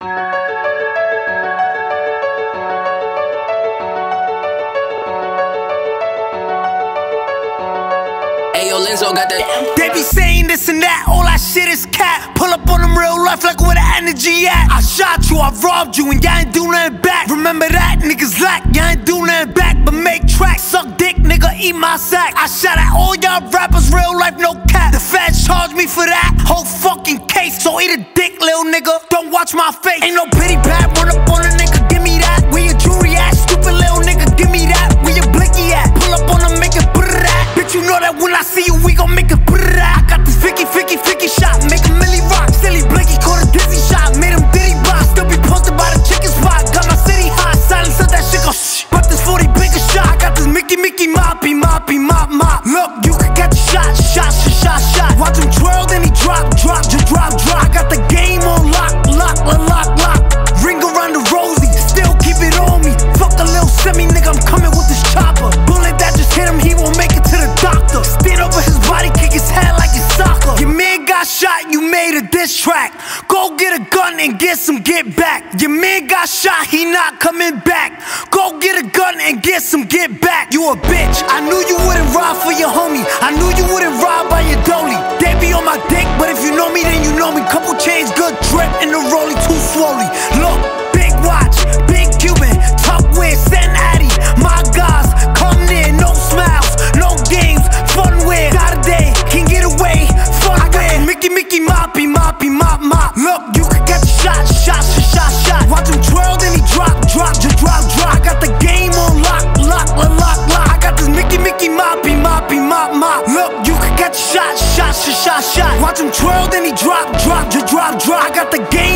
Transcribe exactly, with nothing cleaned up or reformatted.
Ayo, Lenzo got that. They be saying this and that, all that shit is cat. Pull up on them real life like where the energy at. I shot you, I robbed you, and y'all ain't do nothing back. Remember that, niggas lack, y'all ain't do nothing back. But make tracks, suck dick, nigga, eat my sack. I shot at all y'all rappers, real life, no cap. The feds charged me for that whole fucking case. So eat a dick, little nigga, don't watch my face. Ain't no pity pat, run up on a nigga, give me that. Where your jewelry at, stupid little nigga, give me that. Where your blicky at, pull up on him, make it put it at. Bitch, you know that when I see you, we gon' make it put it at. I got this Vicky, Vicky, Vicky shot, make a milli rock. Silly Blinky caught a dizzy shot, made him diddy box. Still be posted by the chicken spot, got my city hot. Silence up that shit go shh, but this forty bigger shot. I got this Mickey, Mickey, moppy, moppy, mop, mop. Look, you can get the shot, shot, shot, shot, shot. Watch him twirl, then he drop, drop, just drop, drop. I got the game on lock, lock, lock, lock, lock. Ring around the rosy, still keep it on me. Fuck a little semi, nigga, I'm coming with this chopper. Bullet that just hit him, he won't make it to the doctor. Stand over his body, kick his head like it's soccer. Your man got shot, you made a diss track. Go get a gun and get some get back. Your man got shot, he not coming back. Go get a gun and get some get back. You a bitch, I knew you wouldn't ride for your homie. I knew you wouldn't ride by your dolly. They be on my dick, but if you know me, then you know me. Couple chains, good drip, in the rollie too slowly. Look, big watch, big Cuban, tuck wear, send Addy. My guys, come near, no smiles, no games, fun wear. Got a day, can get away, fun wear. Mickey, Mickey, moppy, moppy, mop, mop. Look, you can get the shot, shot, shot, shot, shot. Watch him twirl, then he drop, drop, just drop, drop. I got the game on lock, lock, lock, lock, lock. I got this Mickey, Mickey, moppy, moppy, mop, mop. Look, you can get the shot, shot, shot, shot, shot. Watch him twirl, then he drop, drop, just drop, drop. I got the game